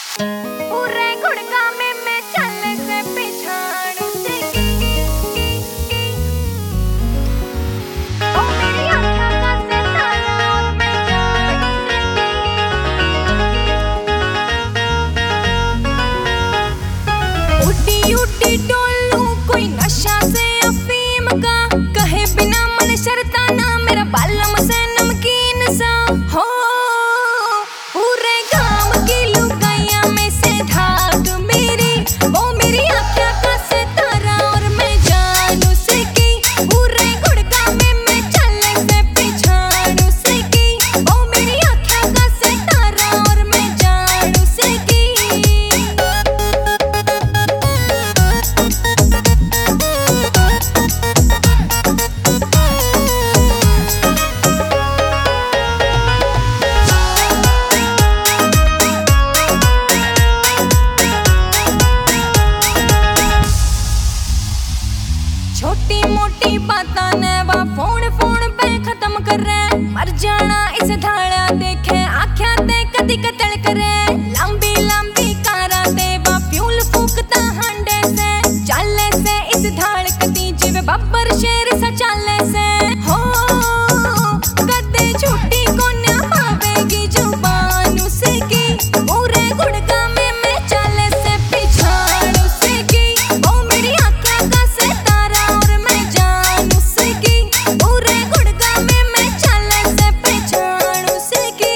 पूरे गुड़गा में मैं चल से पिछाड़ से ओ मेरी आँखों का सितारा और मैं जान से उठी उठी डोलूं कोई नशा से अफीम का कहे बिना मन शरता ना मेरा बालम से नमकीन सा हो पूरे गांव की लुगाइयां में से धाक मेरी वो मेरी आँखों का सितारा और मैं जानू से की पूरे गुड़गा में मैं चलने से पिछाड़ू से की वो मेरी आँखों का सितारा और मैं जानू से की छोटी मोटी बातां ने वा फोन पे खत्म कर रहे मर जाना इस धाड़ा देखे आख्या ते कदी कतल करे लंबी लंबी कारा ते वा फ्यूल फूकता हांडे से चाले से इस धाड़ कदी जिवे बब्बर शेर सा चाले से हो कदे झूठी कोन्या पावेगी जुबानू से की पूरे गुड़गा में मैं चाले से पिछाड़ू से की वो मेरी आँखों का सितारा और मैं जानू से की पूरे गुड़गा में मैं चाले से पिछाड़ू से की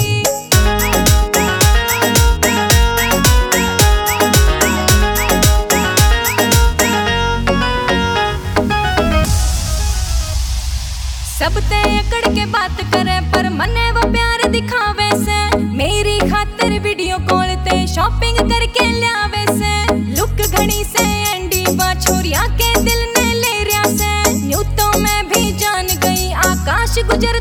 सब ते अकड़ के बात करे पर मने वो प्यार दिखावे से मेरी खातिर वीडियो कॉल ते शॉपिंग करके लावे से लुक घड़ी से एंडी बा छोरिया के दिल ने ले रिया से न्यू तो मैं भी जान गई आकाश गुजर